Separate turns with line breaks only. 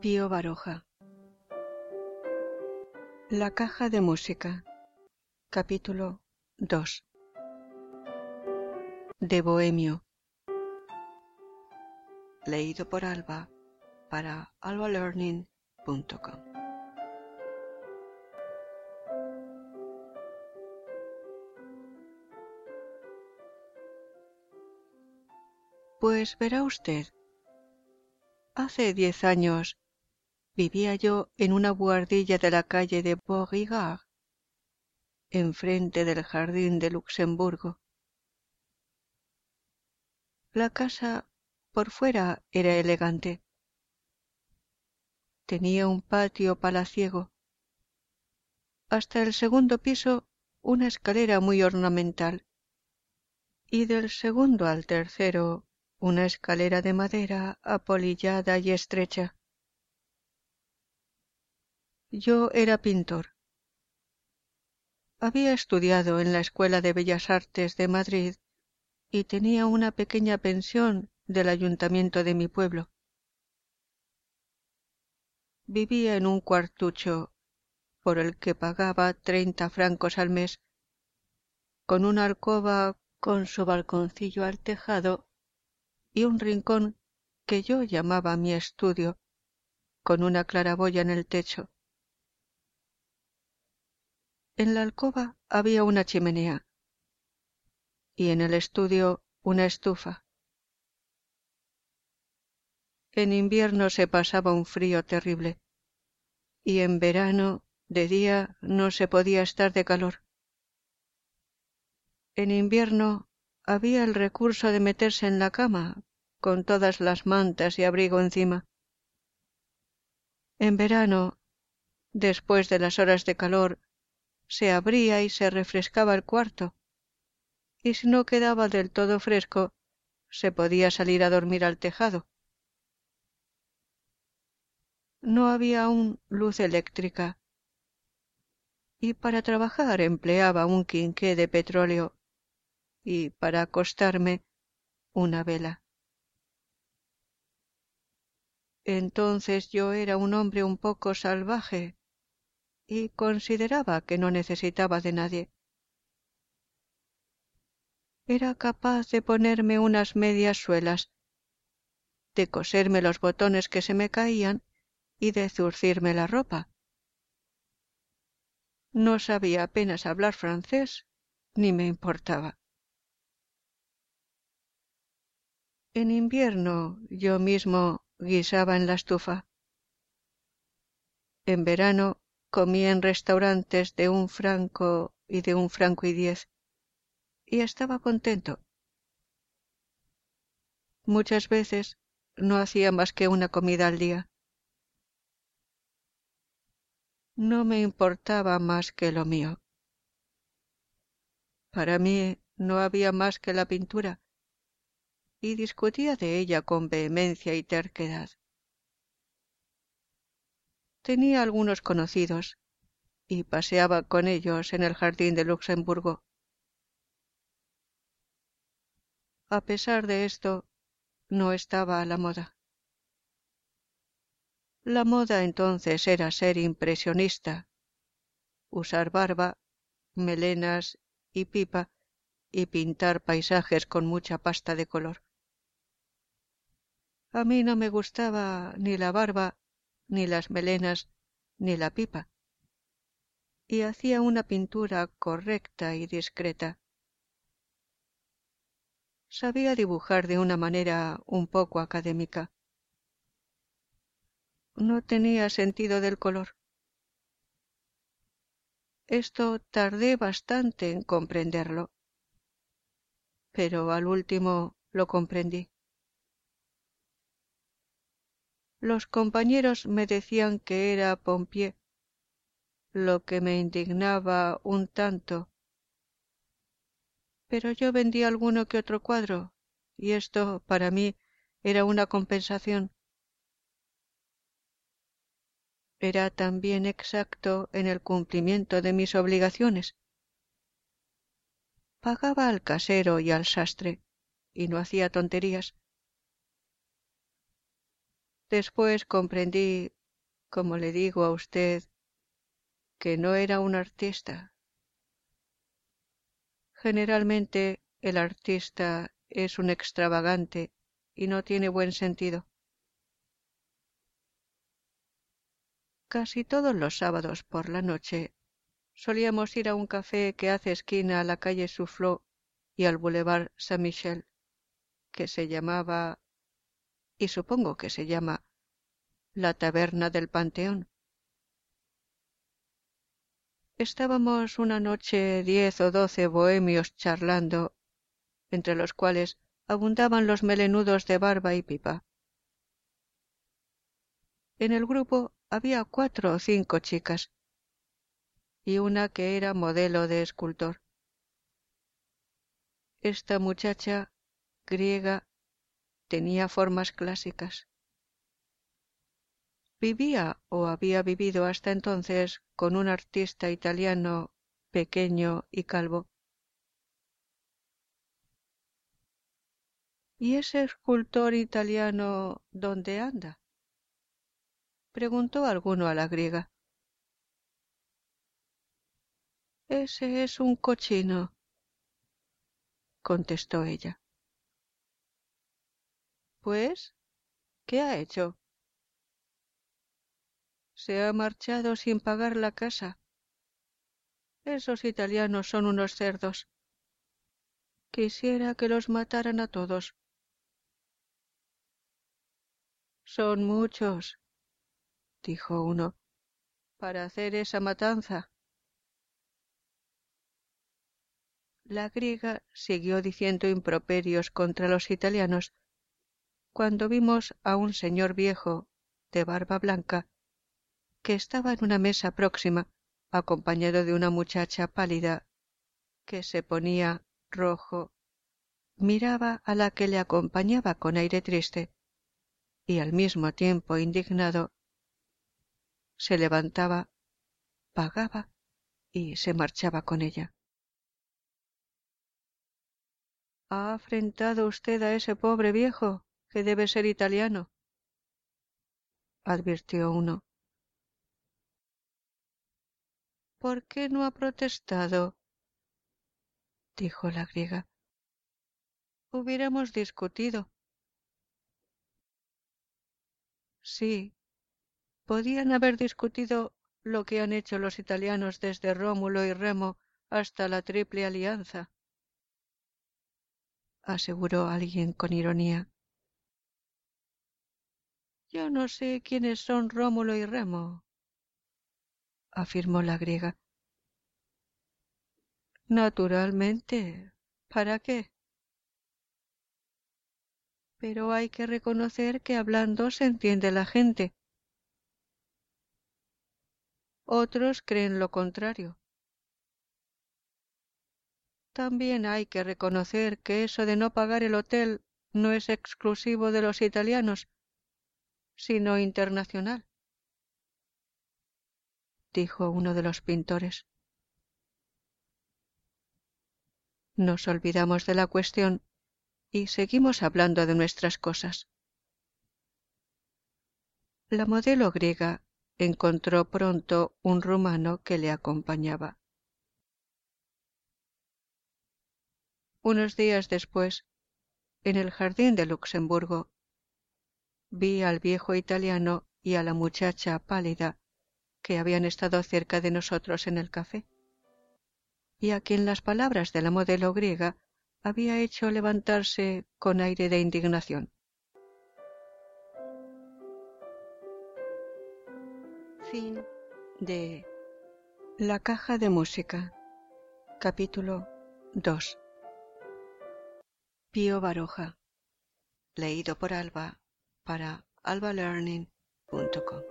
Pío Baroja. La caja de música. Capítulo 2. De Bohemio. Leído por Alba para albalearning.com. Pues verá usted, hace 10 años vivía yo en una buhardilla de la calle de Beauregard, enfrente del jardín de Luxemburgo. La casa por fuera era elegante. Tenía un patio palaciego. Hasta el segundo piso una escalera muy ornamental, y del segundo al tercero una escalera de madera apolillada y estrecha. Yo era pintor. Había estudiado en la Escuela de Bellas Artes de Madrid y tenía una pequeña pensión del ayuntamiento de mi pueblo. Vivía en un cuartucho por el que pagaba 30 francos al mes, con una alcoba con su balconcillo al tejado y un rincón que yo llamaba mi estudio, con una claraboya en el techo. En la alcoba había una chimenea y en el estudio una estufa. En invierno se pasaba un frío terrible y en verano de día no se podía estar de calor. En invierno había el recurso de meterse en la cama con todas las mantas y abrigo encima. En verano, después de las horas de calor, se abría y se refrescaba el cuarto, y si no quedaba del todo fresco, se podía salir a dormir al tejado. No había aún luz eléctrica, y para trabajar empleaba un quinqué de petróleo, y para acostarme una vela. Entonces yo era un hombre un poco salvaje, y consideraba que no necesitaba de nadie. Era capaz de ponerme unas medias suelas, de coserme los botones que se me caían y de zurcirme la ropa. No sabía apenas hablar francés, ni me importaba. En invierno yo mismo guisaba en la estufa. En verano comía en restaurantes de 1 franco y de 1,10 francos, y estaba contento. Muchas veces no hacía más que una comida al día. No me importaba más que lo mío. Para mí no había más que la pintura, y discutía de ella con vehemencia y terquedad. Tenía algunos conocidos, y paseaba con ellos en el jardín de Luxemburgo. A pesar de esto, no estaba a la moda. La moda entonces era ser impresionista, usar barba, melenas y pipa, y pintar paisajes con mucha pasta de color. A mí no me gustaba ni la barba, ni las melenas, ni la pipa, y hacía una pintura correcta y discreta. Sabía dibujar de una manera un poco académica. No tenía sentido del color. Esto tardé bastante en comprenderlo, pero al último lo comprendí. Los compañeros me decían que era pompier, lo que me indignaba un tanto, pero yo vendía alguno que otro cuadro, y esto para mí era una compensación. Era también exacto en el cumplimiento de mis obligaciones. Pagaba al casero y al sastre, y no hacía tonterías. Después comprendí, como le digo a usted, que no era un artista. Generalmente el artista es un extravagante y no tiene buen sentido. Casi todos los sábados por la noche solíamos ir a un café que hace esquina a la calle Soufflot y al Boulevard Saint-Michel, que se llamaba, y supongo que se llama, la Taberna del Panteón. Estábamos una noche 10 o 12 bohemios charlando, entre los cuales abundaban los melenudos de barba y pipa. En el grupo había 4 o 5 chicas, y una que era modelo de escultor. Esta muchacha, griega, tenía formas clásicas. Vivía o había vivido hasta entonces con un artista italiano pequeño y calvo. ¿Y ese escultor italiano dónde anda?, preguntó alguno a la griega. Ese es un cochino, contestó ella. Pues, ¿qué ha hecho? Se ha marchado sin pagar la casa. Esos italianos son unos cerdos. Quisiera que los mataran a todos. Son muchos, dijo uno, para hacer esa matanza. La griega siguió diciendo improperios contra los italianos cuando vimos a un señor viejo, de barba blanca, que estaba en una mesa próxima, acompañado de una muchacha pálida, que se ponía rojo, miraba a la que le acompañaba con aire triste, y al mismo tiempo indignado, se levantaba, pagaba y se marchaba con ella. ¿Ha afrentado usted a ese pobre viejo, que debe ser italiano?, advirtió uno. ¿Por qué no ha protestado?, dijo la griega. Hubiéramos discutido. Sí, podían haber discutido lo que han hecho los italianos desde Rómulo y Remo hasta la Triple Alianza, aseguró alguien con ironía. Yo no sé quiénes son Rómulo y Remo, afirmó la griega. Naturalmente, ¿para qué? Pero hay que reconocer que hablando se entiende la gente. Otros creen lo contrario. También hay que reconocer que eso de no pagar el hotel no es exclusivo de los italianos, sino internacional, dijo uno de los pintores. Nos olvidamos de la cuestión y seguimos hablando de nuestras cosas. La modelo griega encontró pronto un rumano que le acompañaba. Unos días después, en el jardín de Luxemburgo, vi al viejo italiano y a la muchacha pálida que habían estado cerca de nosotros en el café, y a quien las palabras de la modelo griega había hecho levantarse con aire de indignación. Fin de La caja de música, capítulo 2. Pío Baroja, leído por Alba para albalearning.com.